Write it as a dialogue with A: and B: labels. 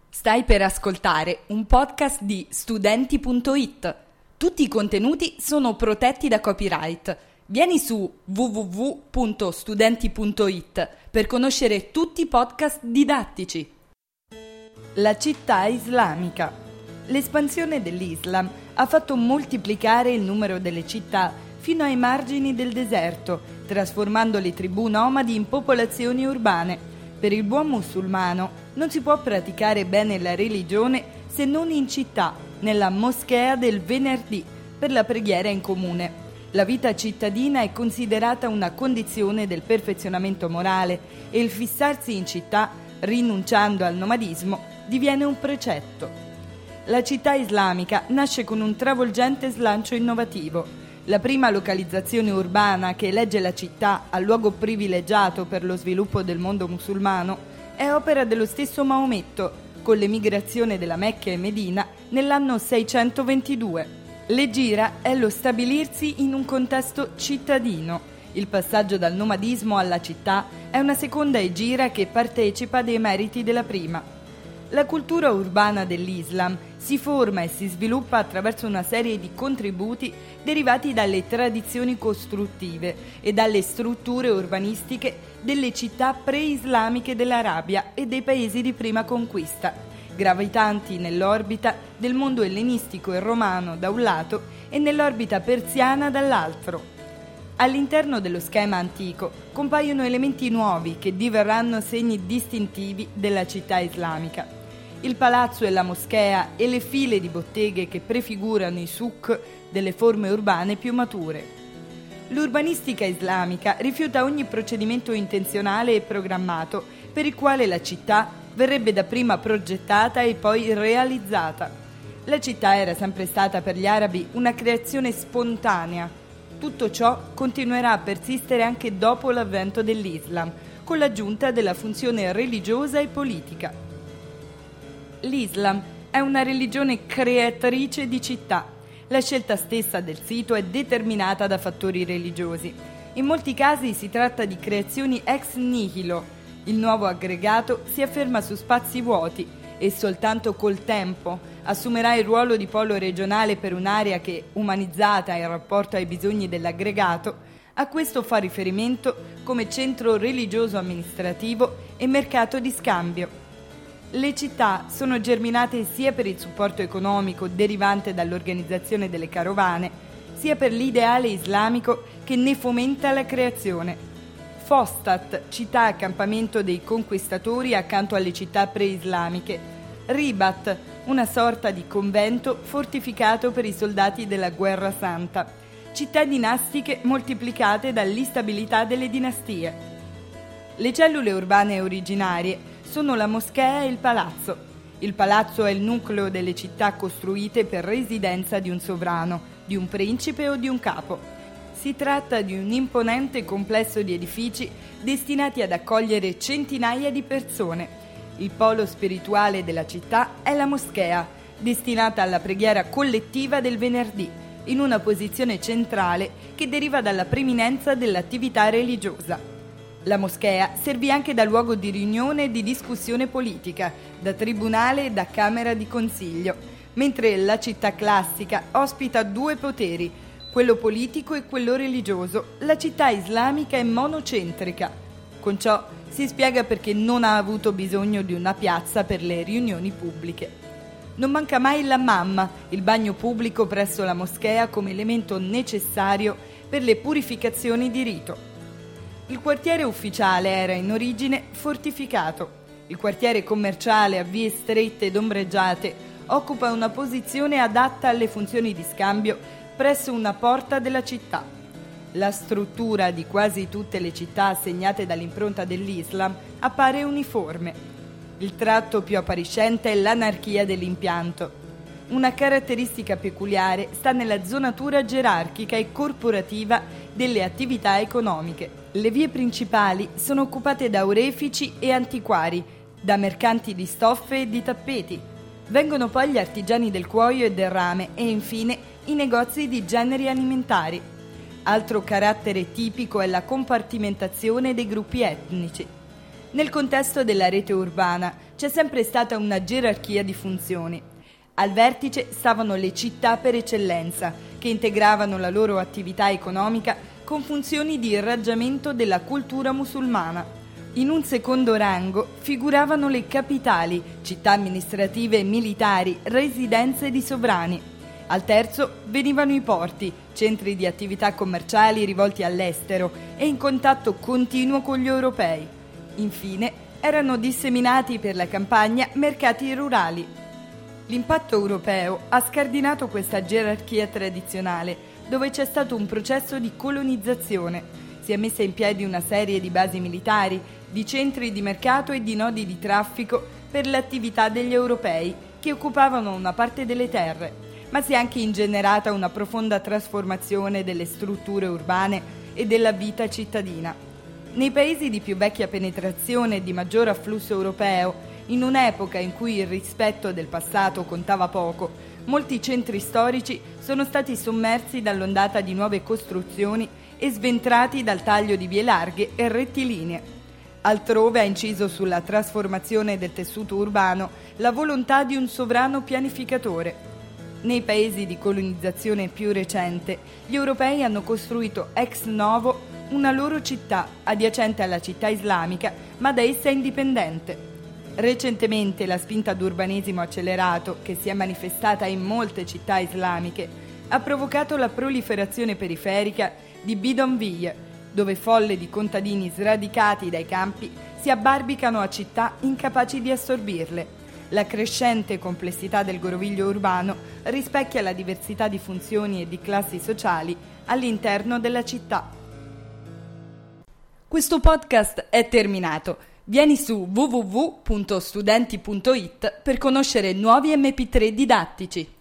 A: Stai per ascoltare un podcast di Studenti.it. Tutti i contenuti sono protetti da copyright. Vieni su www.studenti.it per conoscere tutti i podcast didattici. La città islamica. L'espansione dell'Islam ha fatto moltiplicare il numero delle città fino ai margini del deserto, trasformando le tribù nomadi in popolazioni urbane. Per il buon musulmano non si può praticare bene la religione se non in città, nella moschea del venerdì, per la preghiera in comune. La vita cittadina è considerata una condizione del perfezionamento morale e il fissarsi in città, rinunciando al nomadismo, diviene un precetto. La città islamica nasce con un travolgente slancio innovativo. La prima localizzazione urbana che elegge la città a luogo privilegiato per lo sviluppo del mondo musulmano è opera dello stesso Maometto, con l'emigrazione della Mecca e Medina nell'anno 622. L'egira è lo stabilirsi in un contesto cittadino. Il passaggio dal nomadismo alla città è una seconda egira che partecipa dei meriti della prima. La cultura urbana dell'Islam si forma e si sviluppa attraverso una serie di contributi derivati dalle tradizioni costruttive e dalle strutture urbanistiche delle città pre-islamiche dell'Arabia e dei paesi di prima conquista, gravitanti nell'orbita del mondo ellenistico e romano da un lato e nell'orbita persiana dall'altro. All'interno dello schema antico compaiono elementi nuovi che diverranno segni distintivi della città islamica. Il palazzo e la moschea e le file di botteghe che prefigurano i souk delle forme urbane più mature. L'urbanistica islamica rifiuta ogni procedimento intenzionale e programmato per il quale la città verrebbe dapprima progettata e poi realizzata. La città era sempre stata per gli arabi una creazione spontanea. Tutto ciò continuerà a persistere anche dopo l'avvento dell'Islam, con l'aggiunta della funzione religiosa e politica. L'Islam è una religione creatrice di città. La scelta stessa del sito è determinata da fattori religiosi. In molti casi si tratta di creazioni ex nihilo. Il nuovo aggregato si afferma su spazi vuoti e soltanto col tempo assumerà il ruolo di polo regionale per un'area che, umanizzata in rapporto ai bisogni dell'aggregato, a questo fa riferimento come centro religioso amministrativo e mercato di scambio. Le città sono germinate sia per il supporto economico derivante dall'organizzazione delle carovane, sia per l'ideale islamico che ne fomenta la creazione. Fostat, città accampamento dei conquistatori accanto alle città pre-islamiche. Ribat, una sorta di convento fortificato per i soldati della Guerra Santa. Città dinastiche moltiplicate dall'instabilità delle dinastie. Le cellule urbane originarie sono la moschea e il palazzo. Il palazzo è il nucleo delle città costruite per residenza di un sovrano, di un principe o di un capo. Si tratta di un imponente complesso di edifici destinati ad accogliere centinaia di persone. Il polo spirituale della città è la moschea, destinata alla preghiera collettiva del venerdì, in una posizione centrale che deriva dalla preminenza dell'attività religiosa. La moschea servì anche da luogo di riunione e di discussione politica, da tribunale e da camera di consiglio, mentre la città classica ospita due poteri, quello politico e quello religioso. La città islamica è monocentrica. Con ciò si spiega perché non ha avuto bisogno di una piazza per le riunioni pubbliche. Non manca mai l'hammam, il bagno pubblico presso la moschea come elemento necessario per le purificazioni di rito. Il quartiere ufficiale era in origine fortificato. Il quartiere commerciale a vie strette ed ombreggiate occupa una posizione adatta alle funzioni di scambio presso una porta della città. La struttura di quasi tutte le città segnate dall'impronta dell'Islam appare uniforme. Il tratto più appariscente è l'anarchia dell'impianto. Una caratteristica peculiare sta nella zonatura gerarchica e corporativa delle attività economiche. Le vie principali sono occupate da orefici e antiquari, da mercanti di stoffe e di tappeti. Vengono poi gli artigiani del cuoio e del rame e infine i negozi di generi alimentari. Altro carattere tipico è la compartimentazione dei gruppi etnici. Nel contesto della rete urbana c'è sempre stata una gerarchia di funzioni. Al vertice stavano le città per eccellenza, che integravano la loro attività economica con funzioni di irraggiamento della cultura musulmana. In un secondo rango figuravano le capitali, città amministrative e militari, residenze di sovrani. Al terzo venivano i porti, centri di attività commerciali rivolti all'estero e in contatto continuo con gli europei. Infine, erano disseminati per la campagna mercati rurali. L'impatto europeo ha scardinato questa gerarchia tradizionale, dove c'è stato un processo di colonizzazione. Si è messa in piedi una serie di basi militari, di centri di mercato e di nodi di traffico per l'attività degli europei, che occupavano una parte delle terre, ma si è anche ingenerata una profonda trasformazione delle strutture urbane e della vita cittadina. Nei paesi di più vecchia penetrazione e di maggior afflusso europeo, in un'epoca in cui il rispetto del passato contava poco, molti centri storici sono stati sommersi dall'ondata di nuove costruzioni e sventrati dal taglio di vie larghe e rettilinee. Altrove ha inciso sulla trasformazione del tessuto urbano la volontà di un sovrano pianificatore. Nei paesi di colonizzazione più recente, gli europei hanno costruito ex novo una loro città adiacente alla città islamica, ma da essa indipendente. Recentemente la spinta d'urbanesimo accelerato, che si è manifestata in molte città islamiche, ha provocato la proliferazione periferica di bidonville, dove folle di contadini sradicati dai campi si abbarbicano a città incapaci di assorbirle. La crescente complessità del groviglio urbano rispecchia la diversità di funzioni e di classi sociali all'interno della città. Questo podcast è terminato. Vieni su www.studenti.it per conoscere nuovi MP3 didattici.